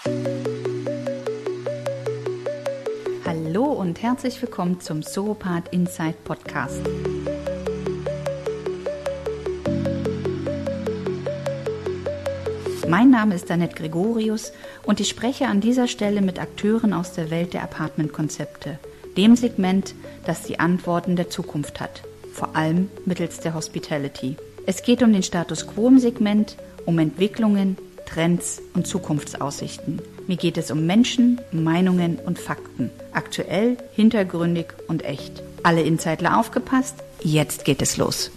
Hallo und herzlich willkommen zum Soropath Insight Podcast. Mein Name ist Annette Gregorius und ich spreche an dieser Stelle mit Akteuren aus der Welt der Apartmentkonzepte, dem Segment, das die Antworten der Zukunft hat, vor allem mittels der Hospitality. Es geht um den Status quo im Segment, um Entwicklungen, Trends und Zukunftsaussichten. Mir geht es um Menschen, Meinungen und Fakten. Aktuell, hintergründig und echt. Alle Insidler aufgepasst? Jetzt geht es los.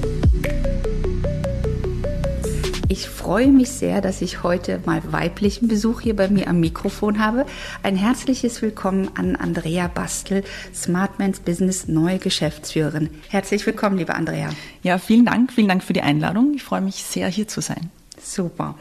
Ich freue mich sehr, dass ich heute mal weiblichen Besuch hier bei mir am Mikrofon habe. Ein herzliches Willkommen an Andrea Bastel, Smartmans Business neue Geschäftsführerin. Herzlich willkommen, liebe Andrea. Ja, vielen Dank für die Einladung. Ich freue mich sehr, hier zu sein. Super.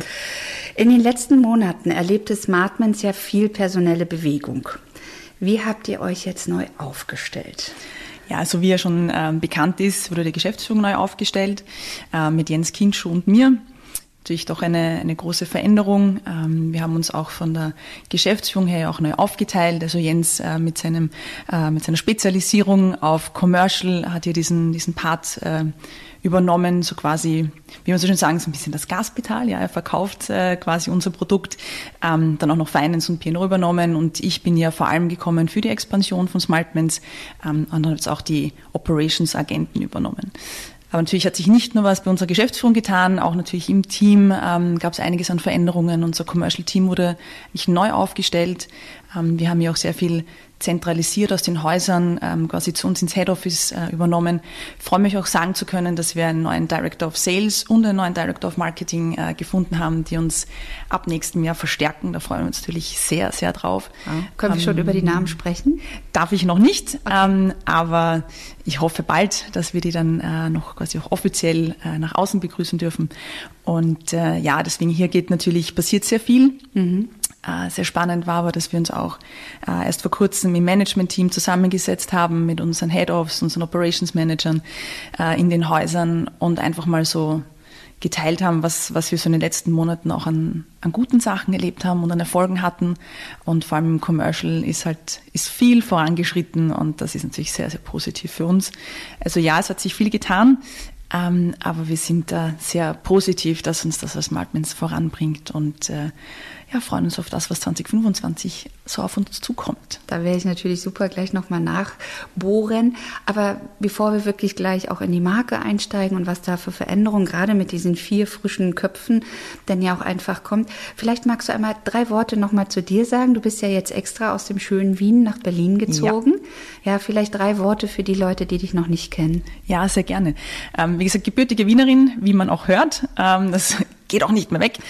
In den letzten Monaten erlebte Smartmans ja viel personelle Bewegung. Wie habt ihr euch jetzt neu aufgestellt? Ja, also wie ja schon bekannt ist, wurde die Geschäftsführung neu aufgestellt mit Jens Kintschuh und mir. Natürlich doch eine große Veränderung. Wir haben uns auch von der Geschäftsführung her auch neu aufgeteilt. Also Jens mit seiner Spezialisierung auf Commercial hat hier diesen Part übernommen, so quasi, wie man so schön sagen, so ein bisschen das Gaspedal. Ja, er verkauft quasi unser Produkt, dann auch noch Finance und P&O übernommen und ich bin ja vor allem gekommen für die Expansion von Smartmans und dann jetzt auch die Operations-Agenten übernommen. Aber natürlich hat sich nicht nur was bei unserer Geschäftsführung getan, auch natürlich im Team gab es einiges an Veränderungen. Unser Commercial-Team wurde nicht neu aufgestellt. Wir haben ja auch sehr viel zentralisiert aus den Häusern, quasi zu uns ins Head Office übernommen. Ich freue mich auch sagen zu können, dass wir einen neuen Director of Sales und einen neuen Director of Marketing gefunden haben, die uns ab nächstem Jahr verstärken. Da freuen wir uns natürlich sehr, sehr drauf. Ja. Können wir schon über die Namen sprechen? Darf ich noch nicht, okay. Aber ich hoffe bald, dass wir die dann noch quasi auch offiziell nach außen begrüßen dürfen. Und deswegen hier passiert sehr viel. Mhm. Sehr spannend war aber, dass wir uns auch erst vor kurzem im Management-Team zusammengesetzt haben mit unseren Head-Offs, unseren Operations-Managern in den Häusern und einfach mal so geteilt haben, was wir so in den letzten Monaten auch an guten Sachen erlebt haben und an Erfolgen hatten. Und vor allem im Commercial ist viel vorangeschritten und das ist natürlich sehr, sehr positiv für uns. Also ja, es hat sich viel getan. Aber wir sind da sehr positiv, dass uns das als Smartmans voranbringt und freuen uns auf das, was 2025 so auf uns zukommt. Da werde ich natürlich super gleich nochmal nachbohren. Aber bevor wir wirklich gleich auch in die Marke einsteigen und was da für Veränderungen gerade mit diesen 4 frischen Köpfen denn ja auch einfach kommt, vielleicht magst du einmal 3 Worte nochmal zu dir sagen. Du bist ja jetzt extra aus dem schönen Wien nach Berlin gezogen. Ja, vielleicht 3 Worte für die Leute, die dich noch nicht kennen. Ja, sehr gerne. Wie gesagt, gebürtige Wienerin, wie man auch hört. Das geht auch nicht mehr weg.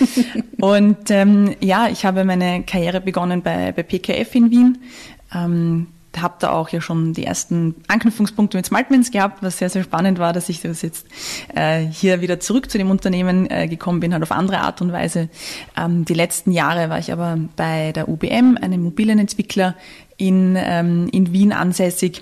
Und ich habe meine Karriere begonnen bei PKF in Wien. Habe da auch ja schon die ersten Anknüpfungspunkte mit Smartmans gehabt, was sehr, sehr spannend war, dass ich das jetzt hier wieder zurück zu dem Unternehmen gekommen bin, halt auf andere Art und Weise. Die letzten Jahre war ich aber bei der UBM, einem Immobilienentwickler in Wien ansässig.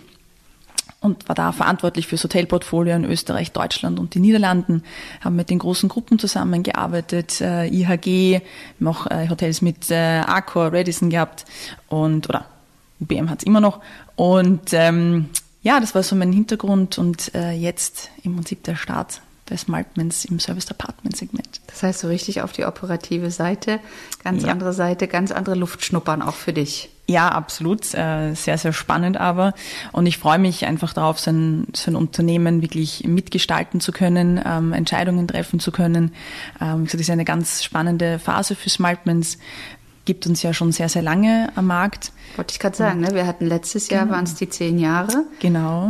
Und war da verantwortlich fürs Hotelportfolio in Österreich, Deutschland und den Niederlanden. Haben mit den großen Gruppen zusammengearbeitet, IHG, noch Hotels mit Accor, Radisson gehabt oder UBM hat's immer noch. Und das war so mein Hintergrund und jetzt im Prinzip der Start bei Smartmans im Serviced Apartment Segment. Das heißt so richtig auf die operative Seite, ganz andere Seite, ganz andere Luft schnuppern auch für dich. Ja, absolut. Sehr, sehr spannend aber. Und ich freue mich einfach darauf, so ein Unternehmen wirklich mitgestalten zu können, Entscheidungen treffen zu können. Das ist eine ganz spannende Phase für Smartmans. Gibt uns ja schon sehr, sehr lange am Markt. Wollte ich gerade sagen, ne? Wir hatten letztes Jahr, waren es die 10 Jahre. Genau.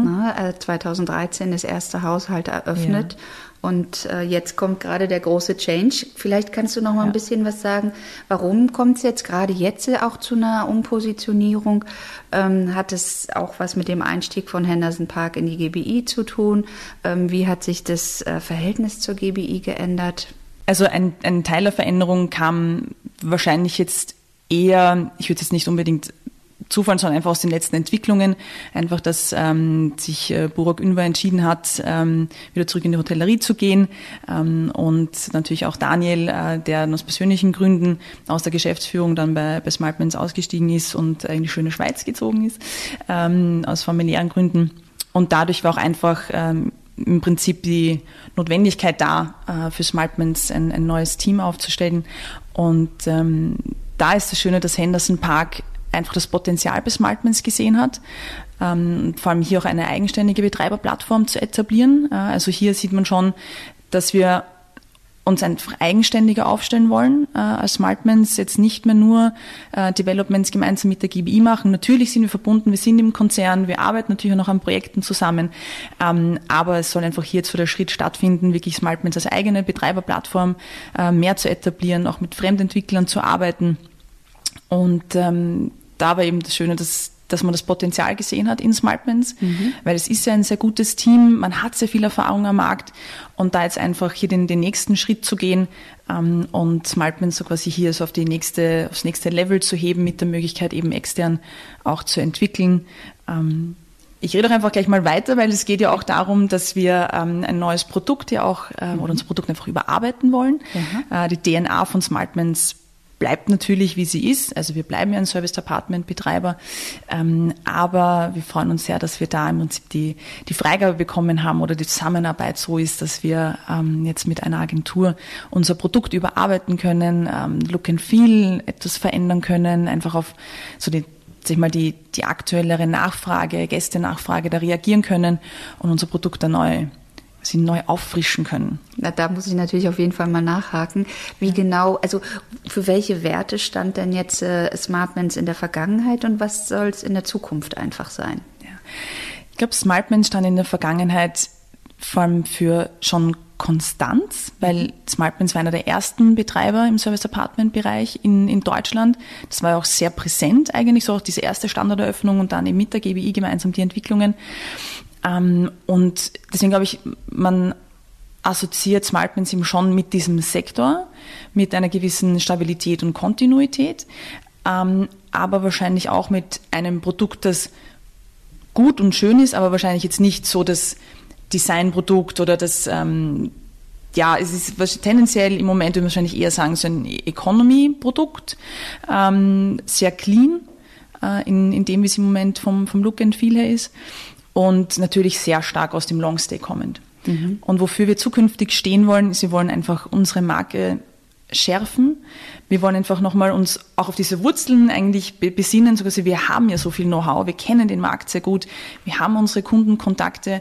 2013 das erste Haushalt eröffnet. Ja. Und jetzt kommt gerade der große Change. Vielleicht kannst du noch mal ein bisschen was sagen. Warum kommt es jetzt gerade jetzt auch zu einer Umpositionierung? Hat es auch was mit dem Einstieg von Henderson Park in die GBI zu tun? Wie hat sich das Verhältnis zur GBI geändert? Also ein Teil der Veränderung kam wahrscheinlich jetzt eher, ich würde es jetzt nicht unbedingt Zufall, sondern einfach aus den letzten Entwicklungen. Einfach, dass sich Burak Ünver entschieden hat, wieder zurück in die Hotellerie zu gehen. Und natürlich auch Daniel, der aus persönlichen Gründen aus der Geschäftsführung dann bei Smartmans ausgestiegen ist und in die schöne Schweiz gezogen ist, aus familiären Gründen. Und dadurch war auch einfach im Prinzip die Notwendigkeit da, für Smartmans ein neues Team aufzustellen. Und da ist das Schöne, dass Henderson Park einfach das Potenzial bei Smartmans gesehen hat, vor allem hier auch eine eigenständige Betreiberplattform zu etablieren. Also hier sieht man schon, dass wir uns einfach eigenständiger aufstellen wollen, als Smartmans jetzt nicht mehr nur Developments gemeinsam mit der GBI machen. Natürlich sind wir verbunden, wir sind im Konzern, wir arbeiten natürlich auch noch an Projekten zusammen, aber es soll einfach hier jetzt so der Schritt stattfinden, wirklich Smartmans als eigene Betreiberplattform mehr zu etablieren, auch mit Fremdentwicklern zu arbeiten. Und da war eben das Schöne, dass man das Potenzial gesehen hat in Smartmans, weil es ist ja ein sehr gutes Team, man hat sehr viel Erfahrung am Markt und da jetzt einfach hier den nächsten Schritt zu gehen und Smartmans so quasi hier so aufs nächste Level zu heben, mit der Möglichkeit eben extern auch zu entwickeln. Ich rede auch einfach gleich mal weiter, weil es geht ja auch darum, dass wir ein neues Produkt ja auch oder unser Produkt einfach überarbeiten wollen. Die DNA von Smartmans bleibt natürlich, wie sie ist. Also wir bleiben ja ein Service-Apartment-Betreiber, aber wir freuen uns sehr, dass wir da im Prinzip die Freigabe bekommen haben oder die Zusammenarbeit so ist, dass wir jetzt mit einer Agentur unser Produkt überarbeiten können, Look and Feel etwas verändern können, einfach auf so die aktuellere Nachfrage, Gästenachfrage da reagieren können und unser Produkt dann neu auffrischen können. Na, da muss ich natürlich auf jeden Fall mal nachhaken. Wie genau, also für welche Werte stand denn jetzt Smartmans in der Vergangenheit und was soll es in der Zukunft einfach sein? Ja. Ich glaube, Smartmans stand in der Vergangenheit vor allem für schon Konstanz, weil Smartmans war einer der ersten Betreiber im Service-Apartment-Bereich in Deutschland. Das war auch sehr präsent eigentlich, so auch diese erste Standorteröffnung und dann eben mit der GBI gemeinsam die Entwicklungen. Und deswegen glaube ich, man assoziiert Smartmans eben schon mit diesem Sektor, mit einer gewissen Stabilität und Kontinuität, aber wahrscheinlich auch mit einem Produkt, das gut und schön ist, aber wahrscheinlich jetzt nicht so das Designprodukt oder das, es ist tendenziell im Moment, würde man wahrscheinlich eher sagen, so ein Economy-Produkt, sehr clean, in dem, wie es im Moment vom Look and Feel her ist. Und natürlich sehr stark aus dem Longstay kommend. Und wofür wir zukünftig stehen wollen, ist, wir wollen einfach unsere Marke schärfen. Wir wollen einfach nochmal uns auch auf diese Wurzeln eigentlich besinnen. Sogar wir haben ja so viel Know-how, wir kennen den Markt sehr gut, wir haben unsere Kundenkontakte,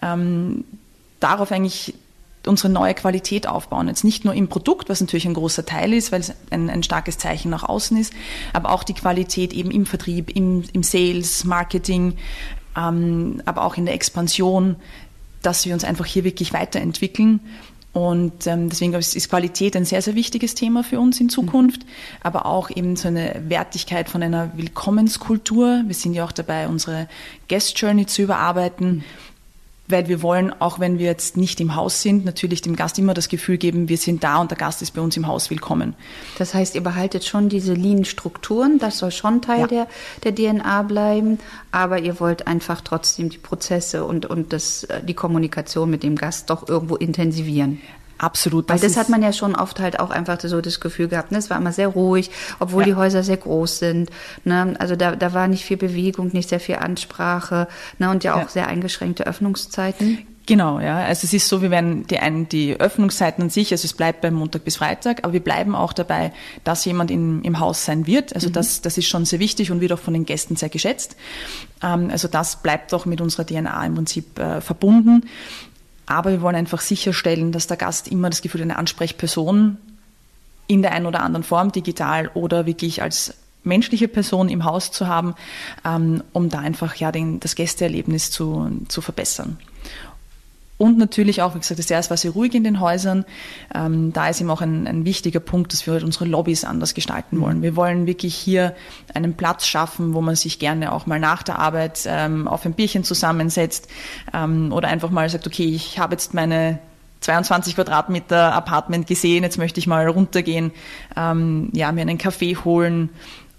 darauf eigentlich unsere neue Qualität aufbauen. Jetzt nicht nur im Produkt, was natürlich ein großer Teil ist, weil es ein starkes Zeichen nach außen ist, aber auch die Qualität eben im Vertrieb, im Sales, Marketing, aber auch in der Expansion, dass wir uns einfach hier wirklich weiterentwickeln. Und deswegen ist Qualität ein sehr, sehr wichtiges Thema für uns in Zukunft, aber auch eben so eine Wertigkeit von einer Willkommenskultur. Wir sind ja auch dabei, unsere Guest Journey zu überarbeiten, weil wir wollen, auch wenn wir jetzt nicht im Haus sind, natürlich dem Gast immer das Gefühl geben, wir sind da und der Gast ist bei uns im Haus willkommen. Das heißt, ihr behaltet schon diese Lean-Strukturen, das soll schon Teil der DNA bleiben, aber ihr wollt einfach trotzdem die Prozesse und die Kommunikation mit dem Gast doch irgendwo intensivieren. Absolut. Weil das hat man ja schon oft halt auch einfach so das Gefühl gehabt, ne? Es war immer sehr ruhig, obwohl die Häuser sehr groß sind. Ne? Also da war nicht viel Bewegung, nicht sehr viel Ansprache, ne? Und ja auch sehr eingeschränkte Öffnungszeiten. Genau, ja. Also es ist so, wir werden die Öffnungszeiten an sich, also es bleibt beim Montag bis Freitag, aber wir bleiben auch dabei, dass jemand im Haus sein wird. Also das ist schon sehr wichtig und wird auch von den Gästen sehr geschätzt. Also das bleibt auch mit unserer DNA im Prinzip verbunden. Aber wir wollen einfach sicherstellen, dass der Gast immer das Gefühl hat, eine Ansprechperson in der einen oder anderen Form, digital oder wirklich als menschliche Person im Haus zu haben, um da einfach das Gästeerlebnis zu verbessern. Und natürlich auch, wie gesagt, das erste war sehr ruhig in den Häusern. Da ist eben auch ein wichtiger Punkt, dass wir halt unsere Lobbys anders gestalten wollen. Wir wollen wirklich hier einen Platz schaffen, wo man sich gerne auch mal nach der Arbeit auf ein Bierchen zusammensetzt oder einfach mal sagt, okay, ich habe jetzt meine 22 Quadratmeter Apartment gesehen, jetzt möchte ich mal runtergehen, mir einen Kaffee holen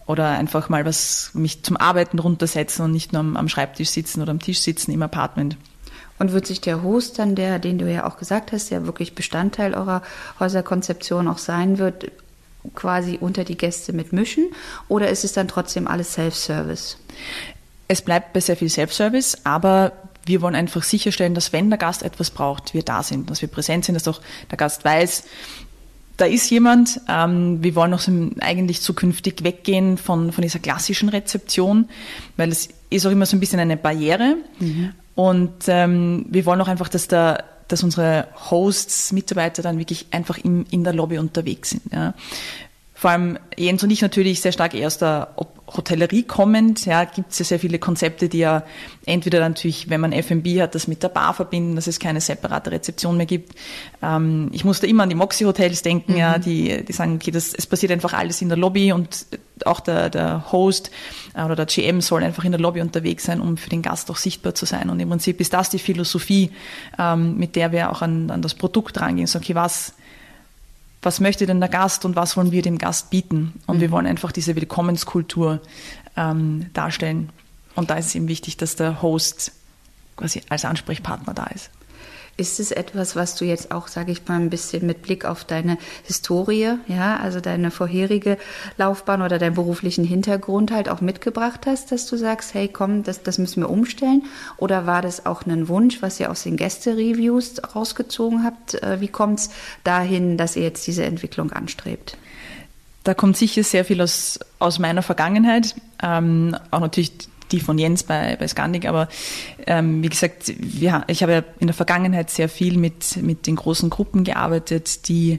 oder einfach mal mich zum Arbeiten runtersetzen und nicht nur am Schreibtisch sitzen oder am Tisch sitzen im Apartment. Und wird sich der Host dann, den du ja auch gesagt hast, der wirklich Bestandteil eurer Häuserkonzeption auch sein wird, quasi unter die Gäste mitmischen? Oder ist es dann trotzdem alles Self-Service? Es bleibt bei sehr viel Self-Service, aber wir wollen einfach sicherstellen, dass wenn der Gast etwas braucht, wir da sind, dass wir präsent sind, dass auch der Gast weiß, da ist jemand. Wir wollen auch eigentlich zukünftig weggehen von dieser klassischen Rezeption, weil es ist auch immer so ein bisschen eine Barriere. Mhm. Und wir wollen auch einfach, dass unsere Hosts, Mitarbeiter dann wirklich einfach in der Lobby unterwegs sind. Ja. Vor allem Jens und ich natürlich sehr stark eher aus der Hotellerie kommend. Ja, gibt es ja sehr viele Konzepte, die ja entweder natürlich, wenn man F&B hat, das mit der Bar verbinden, dass es keine separate Rezeption mehr gibt. Ich musste immer an die Moxie-Hotels denken, ja, die sagen, okay, es passiert einfach alles in der Lobby und auch der Host oder der GM soll einfach in der Lobby unterwegs sein, um für den Gast auch sichtbar zu sein. Und im Prinzip ist das die Philosophie, mit der wir auch an das Produkt rangehen. So, okay, was möchte denn der Gast und was wollen wir dem Gast bieten? Und wir wollen einfach diese Willkommenskultur darstellen. Und da ist es eben wichtig, dass der Host quasi als Ansprechpartner da ist. Ist es etwas, was du jetzt auch, sage ich mal, ein bisschen mit Blick auf deine Historie, ja, also deine vorherige Laufbahn oder deinen beruflichen Hintergrund halt auch mitgebracht hast, dass du sagst, hey, komm, das müssen wir umstellen? Oder war das auch ein Wunsch, was ihr aus den Gästereviews rausgezogen habt? Wie kommt es dahin, dass ihr jetzt diese Entwicklung anstrebt? Da kommt sicher sehr viel aus meiner Vergangenheit, auch natürlich die von Jens bei Scandic, aber wie gesagt, ich habe ja in der Vergangenheit sehr viel mit den großen Gruppen gearbeitet, die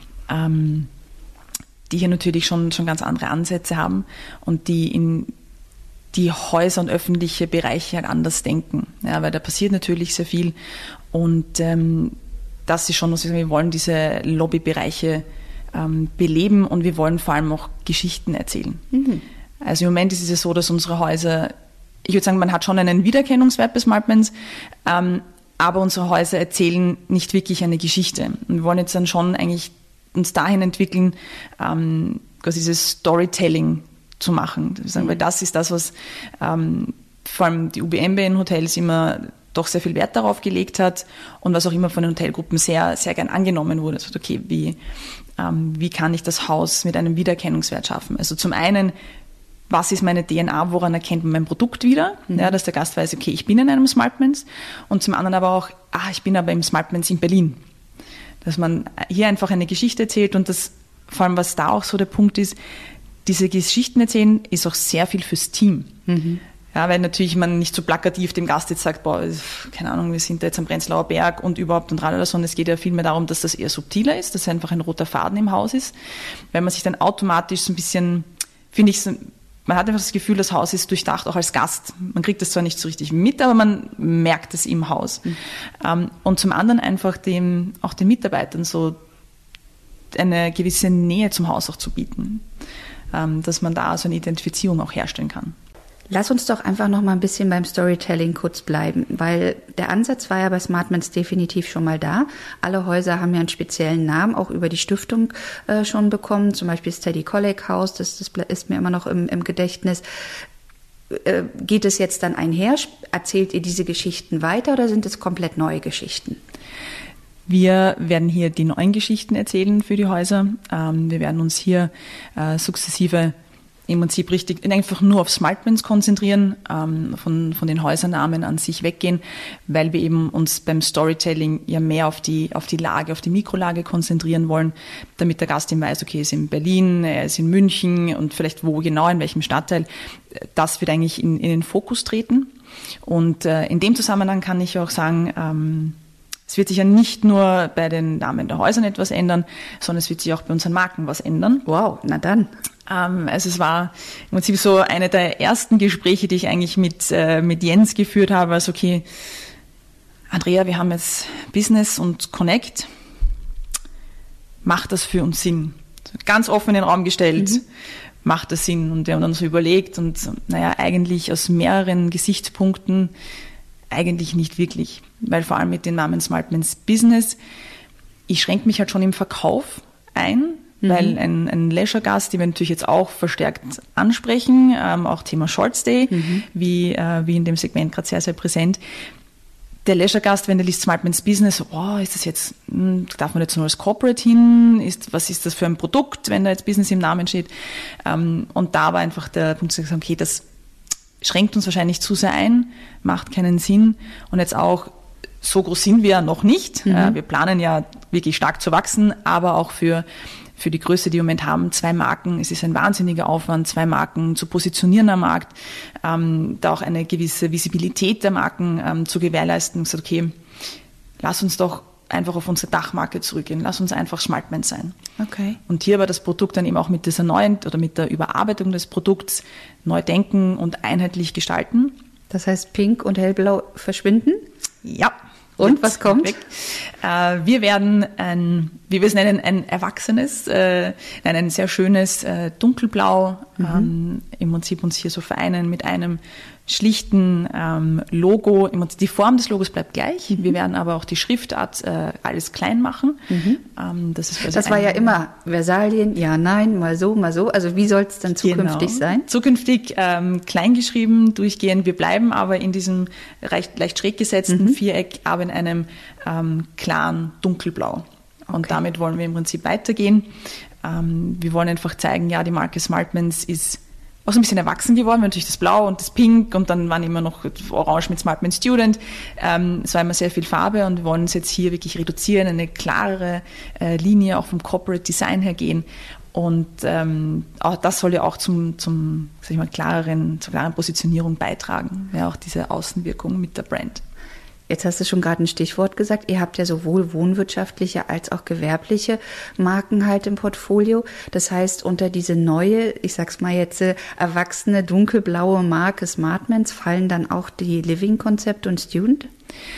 hier natürlich schon ganz andere Ansätze haben und die in die Häuser und öffentliche Bereiche halt anders denken, ja, weil da passiert natürlich sehr viel und das ist schon, was wir wollen, diese Lobbybereiche beleben und wir wollen vor allem auch Geschichten erzählen. Mhm. Also im Moment ist es ja so, dass unsere Häuser, ich würde sagen, man hat schon einen Wiedererkennungswert bei Smartmans, aber unsere Häuser erzählen nicht wirklich eine Geschichte. Und wir wollen jetzt dann schon eigentlich uns dahin entwickeln, quasi dieses Storytelling zu machen. Weil das ist das, was vor allem die UBM bei den Hotels immer doch sehr viel Wert darauf gelegt hat und was auch immer von den Hotelgruppen sehr, sehr gern angenommen wurde. Also, okay, wie kann ich das Haus mit einem Wiedererkennungswert schaffen? Also zum einen, was ist meine DNA, woran erkennt man mein Produkt wieder? Mhm. Ja, dass der Gast weiß, okay, ich bin in einem Smartmans. Und zum anderen aber auch, ich bin aber im Smartmans in Berlin. Dass man hier einfach eine Geschichte erzählt und das, vor allem was da auch so der Punkt ist, diese Geschichten erzählen ist auch sehr viel fürs Team. Mhm. Ja, weil natürlich man nicht so plakativ dem Gast jetzt sagt, keine Ahnung, wir sind da jetzt am Prenzlauer Berg und überhaupt und radala, sondern es geht ja vielmehr darum, dass das eher subtiler ist, dass einfach ein roter Faden im Haus ist, weil man sich dann automatisch so ein bisschen, finde ich, man hat einfach das Gefühl, das Haus ist durchdacht, auch als Gast. Man kriegt das zwar nicht so richtig mit, aber man merkt es im Haus. Mhm. Und zum anderen einfach auch den Mitarbeitern so eine gewisse Nähe zum Haus auch zu bieten, dass man da so eine Identifizierung auch herstellen kann. Lass uns doch einfach noch mal ein bisschen beim Storytelling kurz bleiben, weil der Ansatz war ja bei Smartmans definitiv schon mal da. Alle Häuser haben ja einen speziellen Namen, auch über die Stiftung schon bekommen, zum Beispiel das Teddy Kollek Haus, das ist mir immer noch im Gedächtnis. Geht es jetzt dann einher? Erzählt ihr diese Geschichten weiter oder sind es komplett neue Geschichten? Wir werden hier die neuen Geschichten erzählen für die Häuser. Wir werden uns hier sukzessive im Prinzip einfach nur auf Smartmans konzentrieren, von den Häusernamen an sich weggehen, weil wir eben uns beim Storytelling ja mehr auf die Lage, auf die Mikrolage konzentrieren wollen, damit der Gast eben weiß, okay, er ist in Berlin, er ist in München und vielleicht wo genau, in welchem Stadtteil. Das wird eigentlich in den Fokus treten. Und in dem Zusammenhang kann ich auch sagen, es wird sich ja nicht nur bei den Namen der Häusern etwas ändern, sondern es wird sich auch bei unseren Marken was ändern. Wow, na dann. Also es war im Prinzip so eine der ersten Gespräche, die ich eigentlich mit Jens geführt habe. Also okay, Andrea, wir haben jetzt Business und Connect. Macht das für uns Sinn? Ganz offen in den Raum gestellt. Mhm. Macht das Sinn? Und wir haben dann so überlegt und eigentlich aus mehreren Gesichtspunkten eigentlich nicht wirklich. Weil vor allem mit den Namen Smartmans Business, ich schränke mich halt schon im Verkauf ein, weil ein Leisure-Gast, die wir natürlich jetzt auch verstärkt ansprechen, auch Thema Short Stay, wie in dem Segment gerade sehr, sehr präsent. Der Leisure-Gast, wenn der liest Smartmans Business, ist das jetzt, darf man jetzt nur als Corporate hin? Was ist das für ein Produkt, wenn da jetzt Business im Namen steht? Und da war einfach der Punkt zu sagen, okay, das schränkt uns wahrscheinlich zu sehr ein, macht keinen Sinn. Und jetzt auch, so groß sind wir ja noch nicht. Wir planen ja wirklich stark zu wachsen, aber auch für die Größe, die wir im Moment haben, 2 Marken. Es ist ein wahnsinniger Aufwand, 2 Marken zu positionieren am Markt, da auch eine gewisse Visibilität der Marken zu gewährleisten. Ich sage, okay, lass uns doch einfach auf unsere Dachmarke zurückgehen. Lass uns einfach Smartmans sein. Okay. Und hier war das Produkt dann eben auch mit dieser neuen oder mit der Überarbeitung des Produkts neu denken und einheitlich gestalten. Das heißt, Pink und Hellblau verschwinden? Ja. Und was kommt? Wir werden wie wir es nennen, ein erwachsenes, ein sehr schönes Dunkelblau, im Prinzip uns hier so vereinen mit einem schlichten Logo. Die Form des Logos bleibt gleich. Wir werden aber auch die Schriftart alles klein machen. Das war ja immer Versalien, ja, nein, mal so, mal so. Also wie soll es dann zukünftig sein? Zukünftig klein geschrieben, durchgehend. Wir bleiben aber in diesem leicht schräg gesetzten Viereck, aber in einem klaren Dunkelblau. Und damit wollen wir im Prinzip weitergehen. Wir wollen einfach zeigen, ja, die Marke Smartmans ist auch so ein bisschen erwachsen geworden, natürlich das Blau und das Pink und dann waren immer noch Orange mit Smartman Student. Es war immer sehr viel Farbe und wir wollen uns jetzt hier wirklich reduzieren, eine klarere Linie auch vom Corporate Design her gehen. Und auch das soll ja auch zur klaren Positionierung beitragen, ja, auch diese Außenwirkung mit der Brand. Jetzt hast du schon gerade ein Stichwort gesagt. Ihr habt ja sowohl wohnwirtschaftliche als auch gewerbliche Marken halt im Portfolio. Das heißt, unter diese neue, ich sag's mal jetzt, erwachsene dunkelblaue Marke Smartmans fallen dann auch die Living-Konzepte und Student?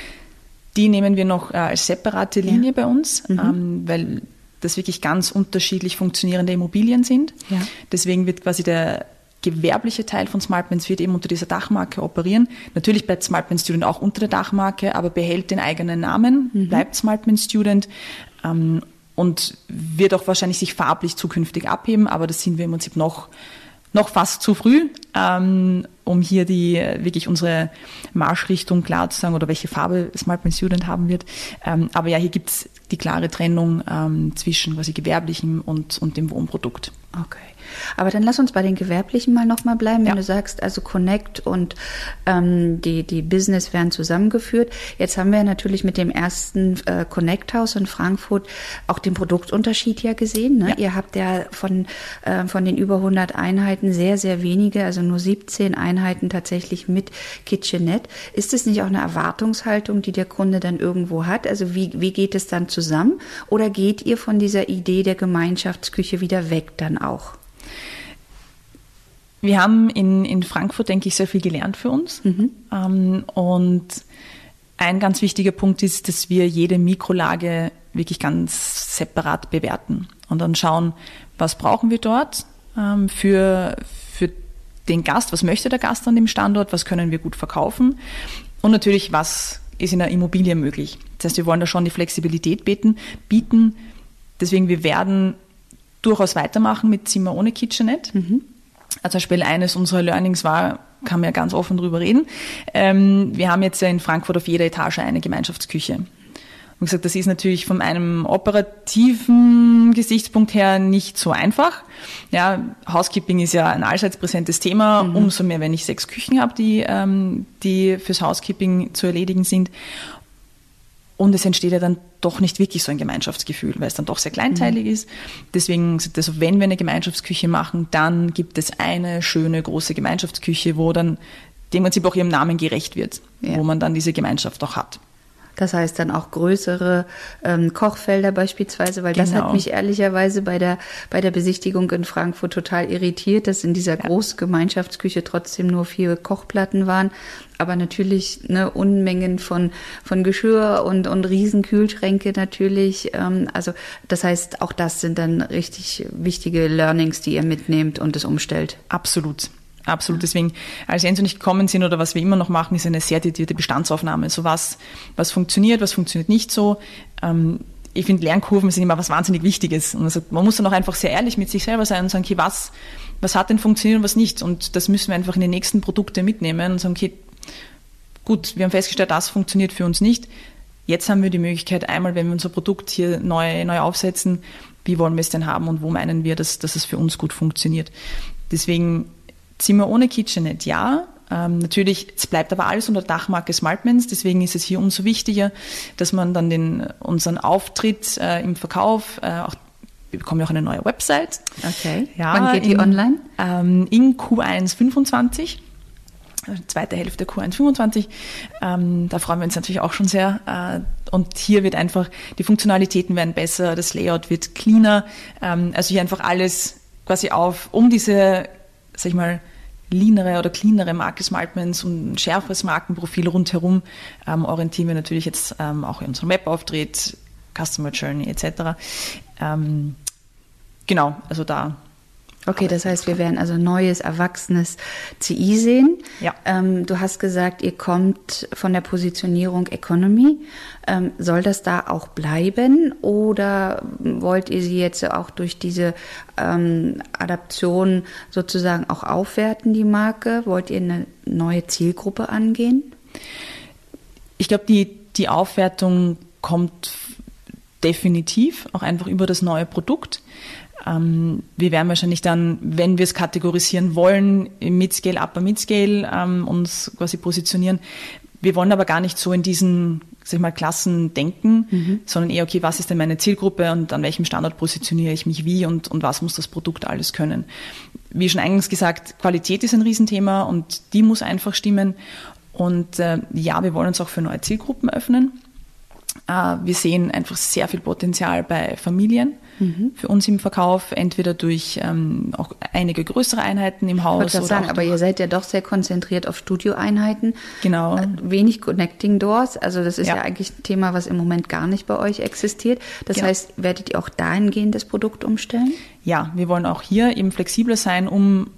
Die nehmen wir noch als separate Linie bei uns, weil das wirklich ganz unterschiedlich funktionierende Immobilien sind. Ja. Deswegen wird quasi der gewerbliche Teil von Smartmans wird eben unter dieser Dachmarke operieren. Natürlich bleibt Smartmans Student auch unter der Dachmarke, aber behält den eigenen Namen, bleibt Smartmans Student und wird auch wahrscheinlich sich farblich zukünftig abheben, aber das sind wir im Prinzip noch fast zu früh, um hier wirklich unsere Marschrichtung klar zu sagen oder welche Farbe Smartmans Student haben wird. Aber ja, hier gibt es die klare Trennung zwischen quasi gewerblichem und dem Wohnprodukt. Okay. Aber dann lass uns bei den Gewerblichen mal nochmal bleiben, wenn du sagst, also Connect und die Business werden zusammengeführt. Jetzt haben wir natürlich mit dem ersten Connect House in Frankfurt auch den Produktunterschied ja gesehen. Ne? Ja. Ihr habt ja von den über 100 Einheiten sehr, sehr wenige, also nur 17 Einheiten tatsächlich mit Kitchenette. Ist es nicht auch eine Erwartungshaltung, die der Kunde dann irgendwo hat? Also wie geht es dann zusammen? Oder geht ihr von dieser Idee der Gemeinschaftsküche wieder weg dann auch? Wir haben in Frankfurt, denke ich, sehr viel gelernt für uns. Und ein ganz wichtiger Punkt ist, dass wir jede Mikrolage wirklich ganz separat bewerten und dann schauen, was brauchen wir dort für den Gast, was möchte der Gast an dem Standort, was können wir gut verkaufen und natürlich, was ist in der Immobilie möglich. Das heißt, wir wollen da schon die Flexibilität bieten. Deswegen, wir werden durchaus weitermachen mit Zimmer ohne Kitchenette. Also zum Beispiel eines unserer Learnings war, kann man ja ganz offen drüber reden, wir haben jetzt ja in Frankfurt auf jeder Etage eine Gemeinschaftsküche. Und gesagt, das ist natürlich von einem operativen Gesichtspunkt her nicht so einfach. Ja, Housekeeping ist ja ein allseits präsentes Thema, umso mehr, wenn ich 6 Küchen habe, die fürs Housekeeping zu erledigen sind. Und es entsteht ja dann doch nicht wirklich so ein Gemeinschaftsgefühl, weil es dann doch sehr kleinteilig ist. Deswegen, also wenn wir eine Gemeinschaftsküche machen, dann gibt es eine schöne große Gemeinschaftsküche, wo dann dem Prinzip auch ihrem Namen gerecht wird, wo man dann diese Gemeinschaft auch hat. Das heißt dann auch größere Kochfelder beispielsweise, weil das hat mich ehrlicherweise bei der Besichtigung in Frankfurt total irritiert, dass in dieser großen Gemeinschaftsküche trotzdem nur 4 Kochplatten waren, aber natürlich Unmengen von Geschirr und riesen Kühlschränke natürlich. Also das heißt, auch das sind dann richtig wichtige Learnings, die ihr mitnehmt und es umstellt. Absolut. Deswegen, als Jens und ich gekommen sind oder was wir immer noch machen, ist eine sehr detaillierte Bestandsaufnahme. So was funktioniert nicht so. ich finde, Lernkurven sind immer was wahnsinnig Wichtiges. Und also man muss dann auch einfach sehr ehrlich mit sich selber sein und sagen, okay, was hat denn funktioniert und was nicht? Und das müssen wir einfach in die nächsten Produkte mitnehmen und sagen, okay, gut, wir haben festgestellt, das funktioniert für uns nicht. Jetzt haben wir die Möglichkeit, einmal, wenn wir unser Produkt hier neu aufsetzen, wie wollen wir es denn haben und wo meinen wir, dass es für uns gut funktioniert. Deswegen Zimmer ohne KitchenNet, ja. Natürlich, es bleibt aber alles unter Dachmarke Smartmans, deswegen ist es hier umso wichtiger, dass man dann unseren Auftritt im Verkauf, wir bekommen ja auch eine neue Website. Okay, ja, wann geht die online? In Q1 25. Zweite Hälfte Q1 25. Da freuen wir uns natürlich auch schon sehr. Und hier wird einfach, die Funktionalitäten werden besser, das Layout wird cleaner. Also hier einfach alles quasi um diese, sag ich mal, leanere oder cleanere Marke Smartmans und ein schärferes Markenprofil rundherum orientieren wir natürlich jetzt auch in unserem Webauftritt, Customer Journey etc. Genau, also da. Okay, das heißt, wir werden also neues, erwachsenes CI sehen. Ja. Du hast gesagt, ihr kommt von der Positionierung Economy. Soll das da auch bleiben oder wollt ihr sie jetzt auch durch diese Adaption sozusagen auch aufwerten, die Marke? Wollt ihr eine neue Zielgruppe angehen? Ich glaube, die Aufwertung kommt definitiv auch einfach über das neue Produkt. Wir werden wahrscheinlich dann, wenn wir es kategorisieren wollen, im Midscale, Upper Midscale uns quasi positionieren. Wir wollen aber gar nicht so in diesen, sag ich mal, Klassen denken, sondern eher, okay, was ist denn meine Zielgruppe und an welchem Standort positioniere ich mich wie und was muss das Produkt alles können. Wie schon eingangs gesagt, Qualität ist ein Riesenthema und die muss einfach stimmen. Und ja, wir wollen uns auch für neue Zielgruppen öffnen. Wir sehen einfach sehr viel Potenzial bei Familien für uns im Verkauf, entweder durch auch einige größere Einheiten im Haus. Ich wollte sagen, aber ihr seid ja doch sehr konzentriert auf Studioeinheiten. Genau. Wenig Connecting Doors, also das ist ja eigentlich ein Thema, was im Moment gar nicht bei euch existiert. Das heißt, werdet ihr auch dahingehend das Produkt umstellen? Ja, wir wollen auch hier eben flexibler sein, um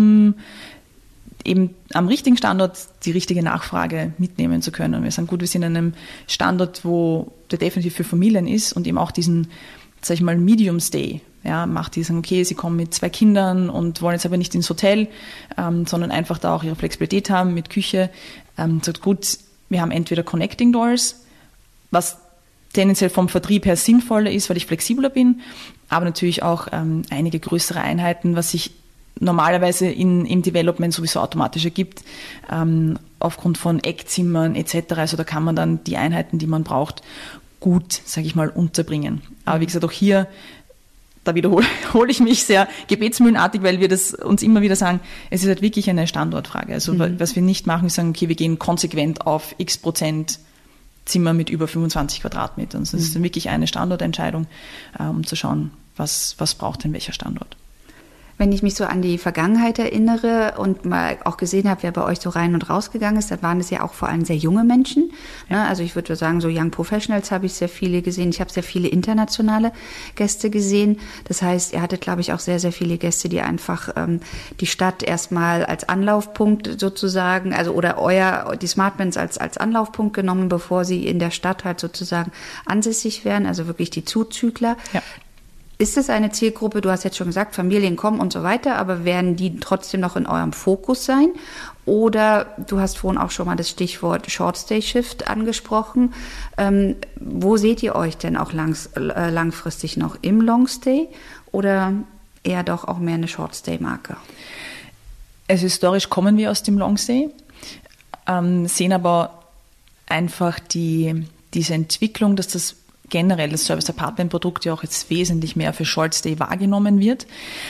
eben am richtigen Standort die richtige Nachfrage mitnehmen zu können. Wir sind an einem Standort, der definitiv für Familien ist und eben auch diesen, sag ich mal, Medium Stay, macht, die sagen, okay, sie kommen mit 2 Kindern und wollen jetzt aber nicht ins Hotel, sondern einfach da auch ihre Flexibilität haben mit Küche. Sagt, gut, wir haben entweder Connecting Doors, was tendenziell vom Vertrieb her sinnvoller ist, weil ich flexibler bin, aber natürlich auch einige größere Einheiten, was sich normalerweise im Development sowieso automatisch ergibt, aufgrund von Eckzimmern etc. Also da kann man dann die Einheiten, die man braucht, gut, sage ich mal, unterbringen. Aber wie gesagt, auch hier, da wiederhole ich mich sehr gebetsmühlenartig, weil wir das uns immer wieder sagen, es ist halt wirklich eine Standortfrage. Also was wir nicht machen, ist sagen, okay, wir gehen konsequent auf x% Zimmer mit über 25 Quadratmetern. Also das ist dann wirklich eine Standortentscheidung, um zu schauen, was braucht denn welcher Standort. Wenn ich mich so an die Vergangenheit erinnere und mal auch gesehen habe, wer bei euch so rein und rausgegangen ist, dann waren es ja auch vor allem sehr junge Menschen. Ja. Also ich würde sagen, so Young Professionals habe ich sehr viele gesehen. Ich habe sehr viele internationale Gäste gesehen. Das heißt, ihr hattet, glaube ich, auch sehr, sehr viele Gäste, die einfach die Stadt erstmal als Anlaufpunkt sozusagen, also oder die Smartmans als Anlaufpunkt genommen, bevor sie in der Stadt halt sozusagen ansässig werden, also wirklich die Zuzügler. Ja. Ist es eine Zielgruppe, du hast jetzt schon gesagt, Familien kommen und so weiter, aber werden die trotzdem noch in eurem Fokus sein? Oder du hast vorhin auch schon mal das Stichwort Short Stay Shift angesprochen. Wo seht ihr euch denn auch langfristig noch? Im Long Stay oder eher doch auch mehr eine Short Stay Marke? Also historisch kommen wir aus dem Long Stay, sehen aber einfach diese Entwicklung, dass das generell das Service-Apartment-Produkt ja auch jetzt wesentlich mehr für Short-Stay wahrgenommen wird,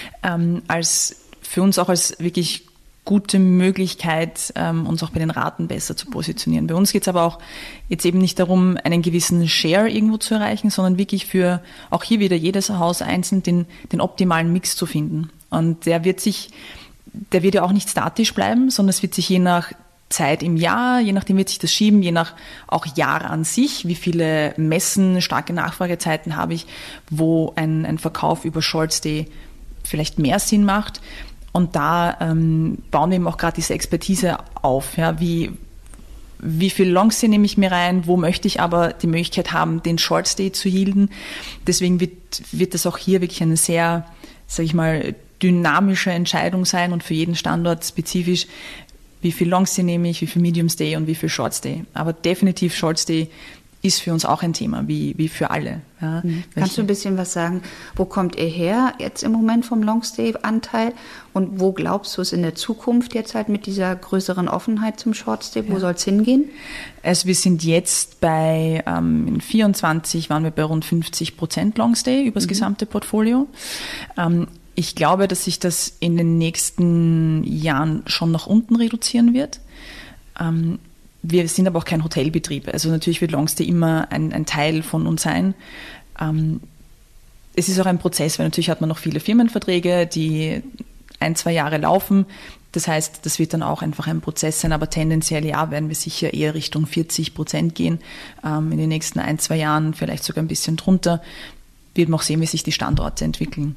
als für uns auch als wirklich gute Möglichkeit, uns auch bei den Raten besser zu positionieren. Bei uns geht es aber auch jetzt eben nicht darum, einen gewissen Share irgendwo zu erreichen, sondern wirklich für auch hier wieder jedes Haus einzeln den optimalen Mix zu finden. Und der wird ja auch nicht statisch bleiben, sondern es wird sich je nach Zeit im Jahr, je nachdem wird sich das schieben, je nach auch Jahr an sich, wie viele Messen, starke Nachfragezeiten habe ich, wo ein Verkauf über Short Stay vielleicht mehr Sinn macht. Und da bauen wir eben auch gerade diese Expertise auf. Ja, wie wie viel Longstay nehme ich mir rein, wo möchte ich aber die Möglichkeit haben, den Shortstay zu yielden. Deswegen wird das auch hier wirklich eine sehr, sage ich mal, dynamische Entscheidung sein und für jeden Standort spezifisch, wie viel Longstay nehme ich, wie viel Medium Stay und wie viel Shortstay. Aber definitiv Shortstay ist für uns auch ein Thema, wie für alle. Ja. Kannst du ein bisschen was sagen, wo kommt ihr her jetzt im Moment vom Longstay-Anteil und wo glaubst du es in der Zukunft jetzt halt mit dieser größeren Offenheit zum Shortstay, wo soll es hingehen? Also wir sind jetzt bei, in 24 waren wir bei rund 50% Longstay über das gesamte Portfolio. Ich glaube, dass sich das in den nächsten Jahren schon nach unten reduzieren wird. Wir sind aber auch kein Hotelbetrieb. Also natürlich wird Longstay immer ein Teil von uns sein. Es ist auch ein Prozess, weil natürlich hat man noch viele Firmenverträge, die 1-2 Jahre laufen. Das heißt, das wird dann auch einfach ein Prozess sein, aber tendenziell ja, werden wir sicher eher Richtung 40% gehen in den nächsten 1-2 Jahren, vielleicht sogar ein bisschen drunter. Wird man auch sehen, wie sich die Standorte entwickeln.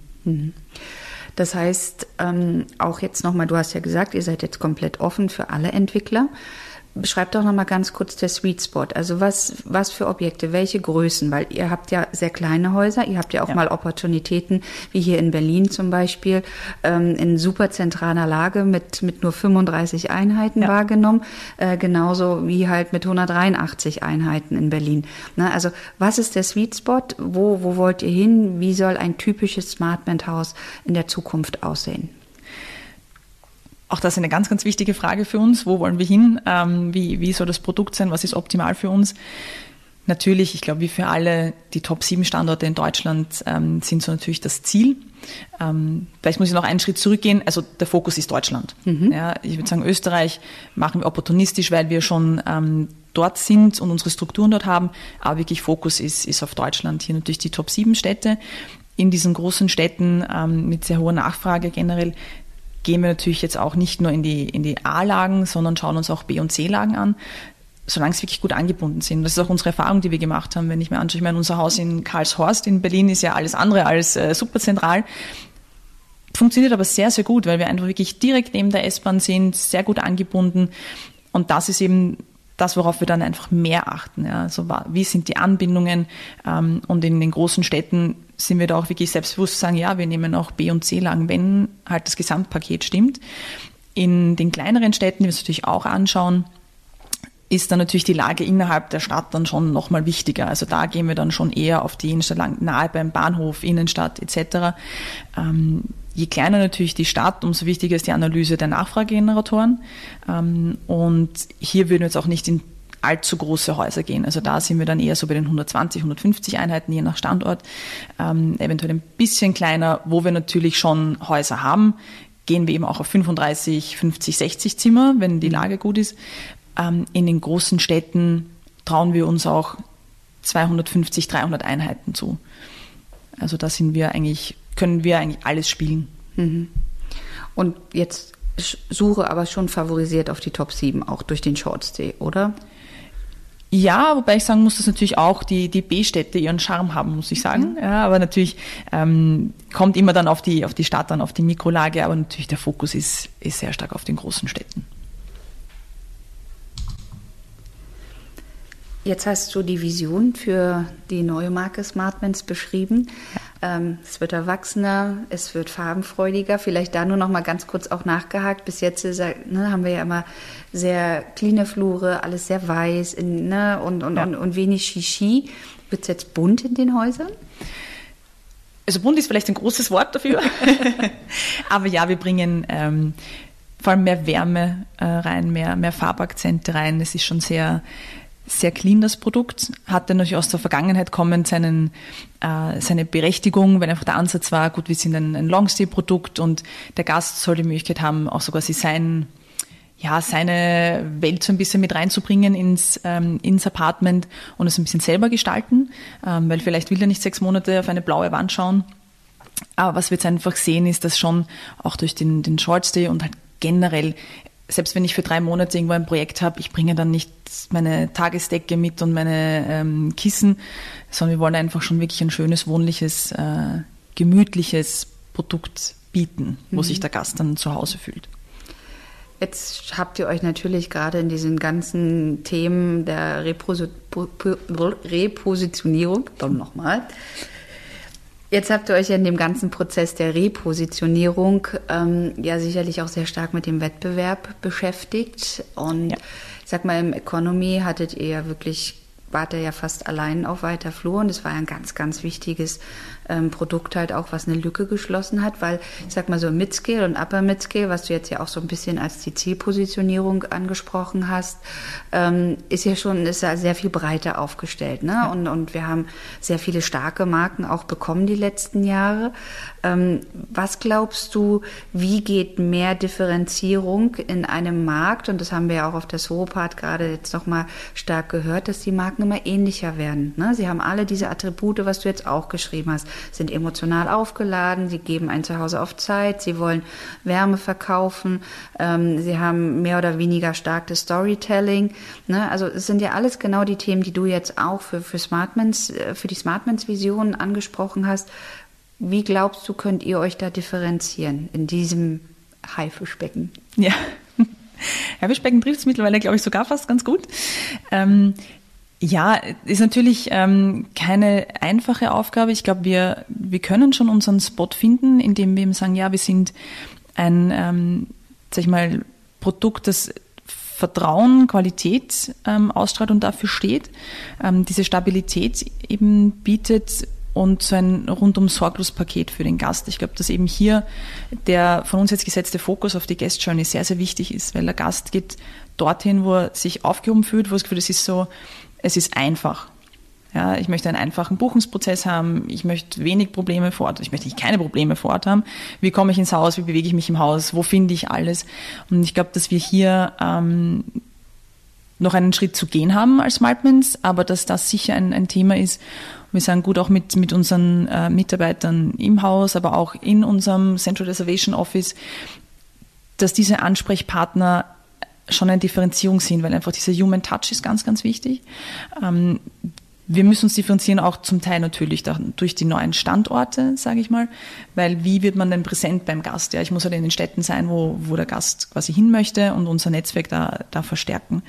Das heißt, auch jetzt nochmal, du hast ja gesagt, ihr seid jetzt komplett offen für alle Entwickler. Beschreib doch nochmal ganz kurz der Sweet Spot. Also was für Objekte, welche Größen? Weil ihr habt ja sehr kleine Häuser, ihr habt ja auch mal Opportunitäten, wie hier in Berlin zum Beispiel, in super zentraler Lage mit nur 35 Einheiten wahrgenommen, genauso wie halt mit 183 Einheiten in Berlin. Na, also was ist der Sweet Spot? Wo wollt ihr hin? Wie soll ein typisches Smartment-Haus in der Zukunft aussehen? Auch das ist eine ganz, ganz wichtige Frage für uns. Wo wollen wir hin? Wie soll das Produkt sein? Was ist optimal für uns? Natürlich, ich glaube, wie für alle, die Top 7 Standorte in Deutschland sind so natürlich das Ziel. Vielleicht muss ich noch einen Schritt zurückgehen. Also der Fokus ist Deutschland. Ja, ich würde sagen, Österreich machen wir opportunistisch, weil wir schon dort sind und unsere Strukturen dort haben. Aber wirklich Fokus ist auf Deutschland. Hier natürlich die Top 7 Städte. In diesen großen Städten mit sehr hoher Nachfrage generell gehen wir natürlich jetzt auch nicht nur in die A-Lagen, sondern schauen uns auch B- und C-Lagen an, solange es wirklich gut angebunden sind. Das ist auch unsere Erfahrung, die wir gemacht haben. Wenn ich mir anschaue, ich meine, unser Haus in Karlshorst in Berlin ist ja alles andere als super zentral. Funktioniert aber sehr, sehr gut, weil wir einfach wirklich direkt neben der S-Bahn sind, sehr gut angebunden. Und das ist eben das, worauf wir dann einfach mehr achten. Ja. Also wie sind die Anbindungen? Und in den großen Städten sind wir da auch wirklich selbstbewusst zu sagen, ja, wir nehmen auch B- und C-Lagen, wenn halt das Gesamtpaket stimmt. In den kleineren Städten, die wir uns natürlich auch anschauen, ist dann natürlich die Lage innerhalb der Stadt dann schon nochmal wichtiger. Also da gehen wir dann schon eher auf die Innenstadt lang, nahe beim Bahnhof, Innenstadt etc. Je kleiner natürlich die Stadt, umso wichtiger ist die Analyse der Nachfragegeneratoren. Und hier würden wir jetzt auch nicht in allzu große Häuser gehen. Also da sind wir dann eher so bei den 120, 150 Einheiten, je nach Standort. Eventuell ein bisschen kleiner, wo wir natürlich schon Häuser haben, gehen wir eben auch auf 35, 50, 60 Zimmer, wenn die Lage gut ist. In den großen Städten trauen wir uns auch 250, 300 Einheiten zu. Also da können wir eigentlich alles spielen. Und jetzt Suche aber schon favorisiert auf die Top 7, auch durch den Shortstay, oder? Ja, wobei ich sagen muss, dass natürlich auch die B-Städte ihren Charme haben, muss ich sagen. Ja, aber natürlich kommt immer dann auf die Stadt an, auf die Mikrolage, aber natürlich der Fokus ist sehr stark auf den großen Städten. Jetzt hast du die Vision für die neue Marke Smartments beschrieben. Es wird erwachsener, es wird farbenfreudiger. Vielleicht da nur noch mal ganz kurz auch nachgehakt. Bis jetzt haben wir ja immer sehr cleane Flure, alles sehr weiß und wenig Shishi. Wird es jetzt bunt in den Häusern? Also bunt ist vielleicht ein großes Wort dafür. Aber ja, wir bringen vor allem mehr Wärme rein, mehr Farbakzente rein. Es ist schon sehr clean, das Produkt, hatte natürlich aus der Vergangenheit kommend seine Berechtigung, weil einfach der Ansatz war, gut, wir sind ein Longstay-Produkt und der Gast soll die Möglichkeit haben, auch sogar seine Welt so ein bisschen mit reinzubringen ins Apartment und es ein bisschen selber gestalten, weil vielleicht will er nicht 6 Monate auf eine blaue Wand schauen. Aber was wir jetzt einfach sehen, ist, dass schon auch durch den Shortstay und halt generell, selbst wenn ich für 3 Monate irgendwo ein Projekt habe, ich bringe dann nicht meine Tagesdecke mit und meine Kissen, sondern wir wollen einfach schon wirklich ein schönes, wohnliches, gemütliches Produkt bieten, wo sich der Gast dann zu Hause fühlt. Jetzt habt ihr euch natürlich gerade in diesen ganzen Themen der Repositionierung, jetzt habt ihr euch ja in dem ganzen Prozess der Repositionierung ja sicherlich auch sehr stark mit dem Wettbewerb beschäftigt. Und ich sag mal, im Economy wart ihr ja fast allein auf weiter Flur, und es war ein ganz, ganz wichtiges Produkt halt auch, was eine Lücke geschlossen hat, weil ich sag mal so Midscale und Upper Midscale, was du jetzt ja auch so ein bisschen als die Zielpositionierung angesprochen hast, ist ja sehr viel breiter aufgestellt, ne? Ja. Und wir haben sehr viele starke Marken auch bekommen die letzten Jahre. Was glaubst du, wie geht mehr Differenzierung in einem Markt? Und das haben wir ja auch auf der Soho-Part gerade jetzt nochmal stark gehört, dass die Marken immer ähnlicher werden, ne? Sie haben alle diese Attribute, was du jetzt auch geschrieben hast, sind emotional aufgeladen, sie geben ein Zuhause auf Zeit, sie wollen Wärme verkaufen, sie haben mehr oder weniger starkes Storytelling, ne? Also es sind ja alles genau die Themen, die du jetzt auch für die Smartmans-Vision angesprochen hast. Wie glaubst du, könnt ihr euch da differenzieren in diesem Haifischbecken? Ja, Haifischbecken trifft es mittlerweile, glaube ich, sogar fast ganz gut. Ja, ist natürlich keine einfache Aufgabe. Ich glaube, wir können schon unseren Spot finden, indem wir eben sagen, ja, wir sind ein, sag ich mal, Produkt, das Vertrauen, Qualität ausstrahlt und dafür steht, diese Stabilität eben bietet und so ein rundum sorglos Paket für den Gast. Ich glaube, dass eben hier der von uns jetzt gesetzte Fokus auf die Guest Journey sehr, sehr wichtig ist, weil der Gast geht dorthin, wo er sich aufgehoben fühlt, wo das Gefühl, es ist einfach. Ja, ich möchte einen einfachen Buchungsprozess haben, ich möchte wenig Probleme vor Ort, ich möchte nicht keine Probleme vor Ort haben. Wie komme ich ins Haus, wie bewege ich mich im Haus, wo finde ich alles? Und ich glaube, dass wir hier noch einen Schritt zu gehen haben als Smartmans, aber dass das sicher ein Thema ist. Wir sagen gut auch mit unseren Mitarbeitern im Haus, aber auch in unserem Central Reservation Office, dass diese Ansprechpartner schon eine Differenzierung sind, weil einfach dieser Human Touch ist ganz, ganz wichtig. Wir müssen uns differenzieren, auch zum Teil natürlich durch die neuen Standorte, sage ich mal, weil wie wird man denn präsent beim Gast? Ja, ich muss halt in den Städten sein, wo der Gast quasi hin möchte und unser Netzwerk da verstärken.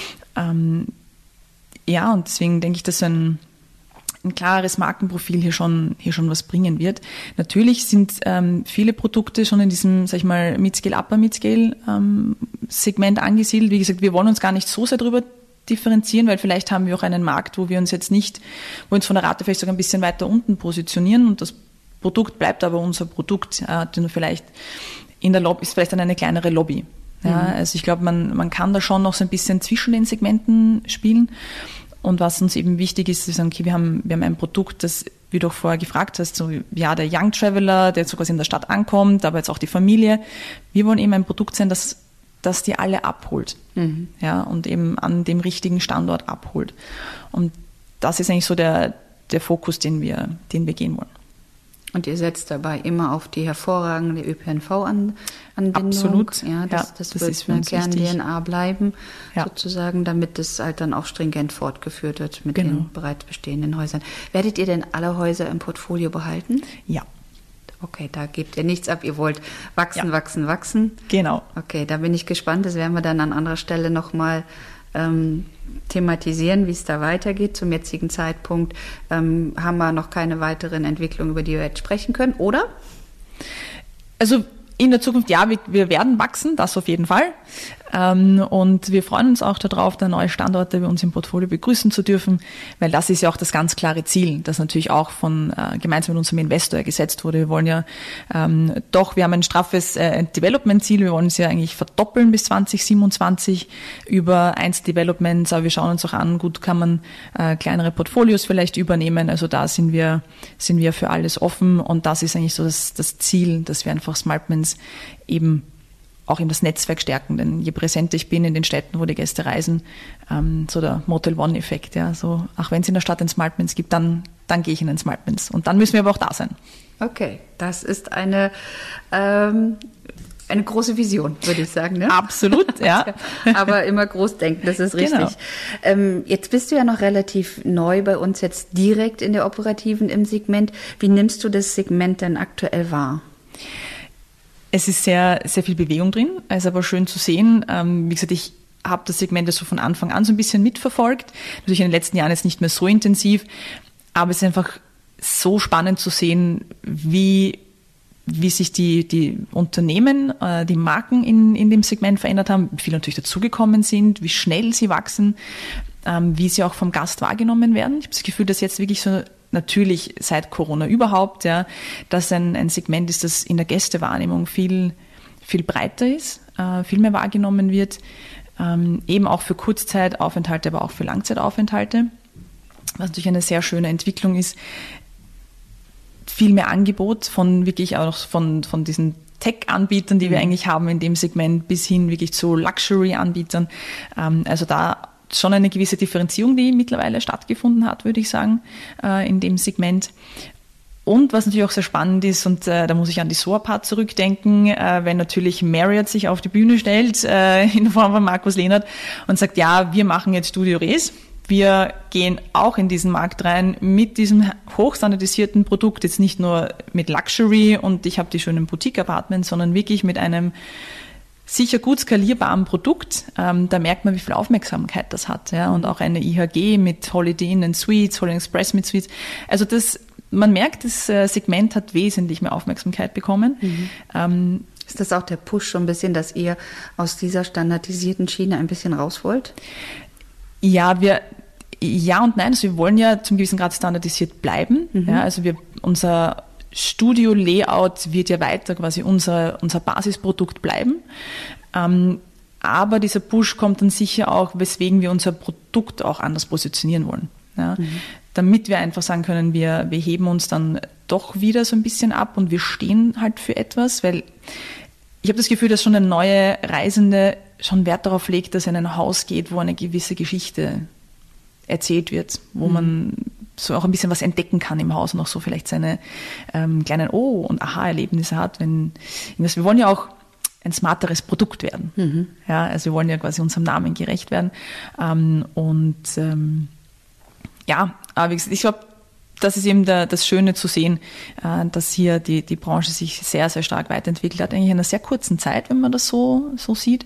Ja, und deswegen denke ich, dass ein klares Markenprofil hier schon was bringen wird. Natürlich sind viele Produkte schon in diesem, sag ich mal, Midscale, Upper Midscale Segment angesiedelt. Wie gesagt, wir wollen uns gar nicht so sehr drüber differenzieren, weil vielleicht haben wir auch einen Markt, wo wir uns von der Rate vielleicht sogar ein bisschen weiter unten positionieren und das Produkt bleibt aber unser Produkt, nur vielleicht in der Lobby ist vielleicht dann eine kleinere Lobby. Ja, also ich glaube, man kann da schon noch so ein bisschen zwischen den Segmenten spielen. Und was uns eben wichtig ist, wir sagen, okay, wir haben ein Produkt, das, wie du auch vorher gefragt hast, so, ja, der Young Traveler, der sogar in der Stadt ankommt, aber jetzt auch die Familie. Wir wollen eben ein Produkt sein, das die alle abholt. Ja, und eben an dem richtigen Standort abholt. Und das ist eigentlich so der Fokus, den wir gehen wollen. Und ihr setzt dabei immer auf die hervorragende ÖPNV-Anbindung. Absolut. Ja, das wird eine Kern-DNA bleiben, sozusagen, damit das halt dann auch stringent fortgeführt wird mit den bereits bestehenden Häusern. Werdet ihr denn alle Häuser im Portfolio behalten? Ja. Okay, da gebt ihr nichts ab. Ihr wollt wachsen. Genau. Okay, da bin ich gespannt. Das werden wir dann an anderer Stelle nochmal thematisieren, wie es da weitergeht. Zum jetzigen Zeitpunkt haben wir noch keine weiteren Entwicklungen, über die wir jetzt sprechen können, oder? Also in der Zukunft, ja, wir werden wachsen, das auf jeden Fall. Und wir freuen uns auch darauf, da neue Standorte bei uns im Portfolio begrüßen zu dürfen, weil das ist ja auch das ganz klare Ziel, das natürlich auch gemeinsam mit unserem Investor gesetzt wurde. Wir wollen ja wir haben ein straffes Development-Ziel, wir wollen es ja eigentlich verdoppeln bis 2027 über 1 Developments, aber wir schauen uns auch an, gut, kann man kleinere Portfolios vielleicht übernehmen, also da sind wir für alles offen und das ist eigentlich so das Ziel, dass wir einfach Smartmans eben auch das Netzwerk stärken, denn je präsenter ich bin in den Städten, wo die Gäste reisen, so der Motel One-Effekt, ja, so, ach, wenn es in der Stadt ein Smartmans gibt, dann gehe ich in ein Smartmans und dann müssen wir aber auch da sein. Okay, das ist eine große Vision, würde ich sagen, ne? Absolut, ja. Aber immer groß denken, das ist richtig. Genau. Jetzt bist du ja noch relativ neu bei uns, jetzt direkt in der Operativen im Segment. Wie nimmst du das Segment denn aktuell wahr? Es ist sehr, sehr viel Bewegung drin, ist aber schön zu sehen. Wie gesagt, ich habe das Segment so von Anfang an so ein bisschen mitverfolgt. Natürlich in den letzten Jahren jetzt nicht mehr so intensiv, aber es ist einfach so spannend zu sehen, wie sich die Unternehmen, die Marken in dem Segment verändert haben, wie viele natürlich dazugekommen sind, wie schnell sie wachsen, wie sie auch vom Gast wahrgenommen werden. Ich habe das Gefühl, dass jetzt wirklich so natürlich seit Corona überhaupt, ja, dass ein Segment ist, das in der Gästewahrnehmung viel, viel breiter ist, viel mehr wahrgenommen wird, eben auch für Kurzzeitaufenthalte, aber auch für Langzeitaufenthalte, was natürlich eine sehr schöne Entwicklung ist. Viel mehr Angebot von wirklich auch von diesen Tech-Anbietern, die wir eigentlich haben in dem Segment, bis hin wirklich zu Luxury-Anbietern. Also da schon eine gewisse Differenzierung, die mittlerweile stattgefunden hat, würde ich sagen, in dem Segment. Und was natürlich auch sehr spannend ist, und da muss ich an die Soapart zurückdenken, wenn natürlich Marriott sich auf die Bühne stellt, in Form von Markus Lehnert, und sagt, ja, wir machen jetzt Studio Res. Wir gehen auch in diesen Markt rein mit diesem hochstandardisierten Produkt, jetzt nicht nur mit Luxury und ich habe die schönen Boutique-Apartments, sondern wirklich mit einem sicher gut skalierbaren Produkt. Da merkt man, wie viel Aufmerksamkeit das hat. Ja? Und auch eine IHG mit Holiday Inn and Suites, Holiday Inn Express mit Suites. Also man merkt, das Segment hat wesentlich mehr Aufmerksamkeit bekommen. Ist das auch der Push so ein bisschen, dass ihr aus dieser standardisierten Schiene ein bisschen raus wollt? Ja und nein. Also wir wollen ja zum gewissen Grad standardisiert bleiben. Ja, also unser Studio-Layout wird ja weiter quasi unser Basisprodukt bleiben. Aber dieser Push kommt dann sicher auch, weswegen wir unser Produkt auch anders positionieren wollen. Ja, damit wir einfach sagen können, wir heben uns dann doch wieder so ein bisschen ab und wir stehen halt für etwas, weil ich habe das Gefühl, dass schon eine neue Reisende schon Wert darauf legt, dass er in ein Haus geht, wo eine gewisse Geschichte erzählt wird, wo man so auch ein bisschen was entdecken kann im Haus und auch so vielleicht seine kleinen und Aha-Erlebnisse hat. Wir wollen ja auch ein smarteres Produkt werden. Ja, also wir wollen ja quasi unserem Namen gerecht werden. Aber wie gesagt, ich glaube, das ist eben das Schöne zu sehen, dass hier die Branche sich sehr, sehr stark weiterentwickelt hat, eigentlich in einer sehr kurzen Zeit, wenn man das so sieht,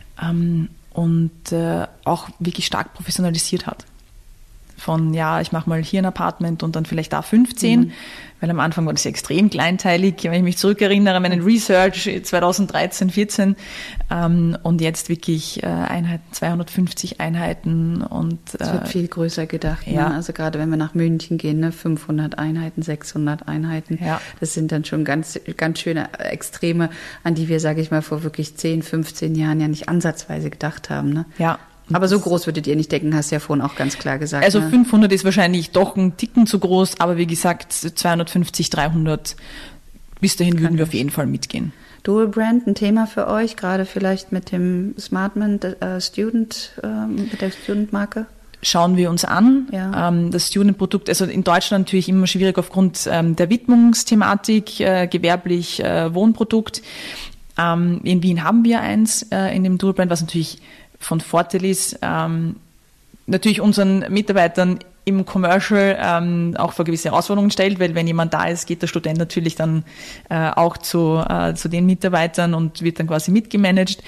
und auch wirklich stark professionalisiert hat. Von, ich mache mal hier ein Apartment und dann vielleicht da 15, weil am Anfang war das ja extrem kleinteilig, wenn ich mich zurückerinnere, meinen Research 2013, 14 und jetzt wirklich Einheiten, 250 Einheiten und es wird viel größer gedacht. Ja. Ne? Also gerade wenn wir nach München gehen, ne? 500 Einheiten, 600 Einheiten, das sind dann schon ganz, ganz schöne Extreme, an die wir, sage ich mal, vor wirklich 10, 15 Jahren ja nicht ansatzweise gedacht haben. Ne? Ja. Aber so groß würdet ihr nicht denken, hast du ja vorhin auch ganz klar gesagt. Also ne? 500 ist wahrscheinlich doch ein Ticken zu groß, aber wie gesagt, 250, 300, bis dahin würden wir auf jeden Fall mitgehen. Dual Brand, ein Thema für euch, gerade vielleicht mit dem Smartman Student, mit der Student-Marke? Schauen wir uns an. Ja. Das Student-Produkt, also in Deutschland natürlich immer schwierig aufgrund der Widmungsthematik, gewerblich Wohnprodukt. In Wien haben wir eins in dem Dual Brand, was natürlich von Vorteil ist, natürlich unseren Mitarbeitern im Commercial auch vor gewisse Herausforderungen stellt, weil wenn jemand da ist, geht der Student natürlich dann auch zu den Mitarbeitern und wird dann quasi mitgemanagt.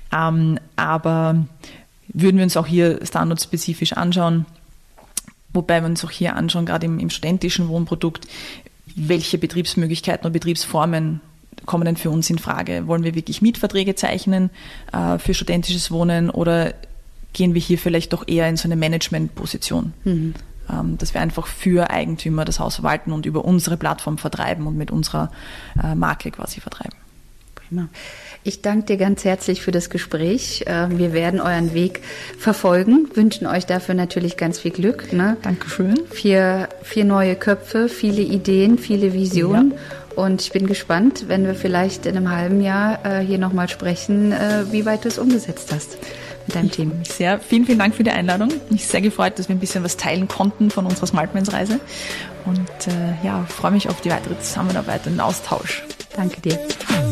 Aber würden wir uns auch hier standardspezifisch anschauen, wobei wir uns auch hier anschauen, gerade im studentischen Wohnprodukt, welche Betriebsmöglichkeiten und Betriebsformen kommen denn für uns in Frage? Wollen wir wirklich Mietverträge zeichnen für studentisches Wohnen oder gehen wir hier vielleicht doch eher in so eine Managementposition, dass wir einfach für Eigentümer das Haus verwalten und über unsere Plattform vertreiben und mit unserer Marke quasi vertreiben? Prima. Ich danke dir ganz herzlich für das Gespräch. Wir werden euren Weg verfolgen, wünschen euch dafür natürlich ganz viel Glück. Ne? Dankeschön. 4 neue Köpfe, viele Ideen, viele Visionen. Ja. Und ich bin gespannt, wenn wir vielleicht in einem halben Jahr hier nochmal sprechen, wie weit du es umgesetzt hast mit deinem Team. Vielen, vielen Dank für die Einladung. Mich sehr gefreut, dass wir ein bisschen was teilen konnten von unserer Smartmans-Reise. Und freue mich auf die weitere Zusammenarbeit und den Austausch. Danke dir.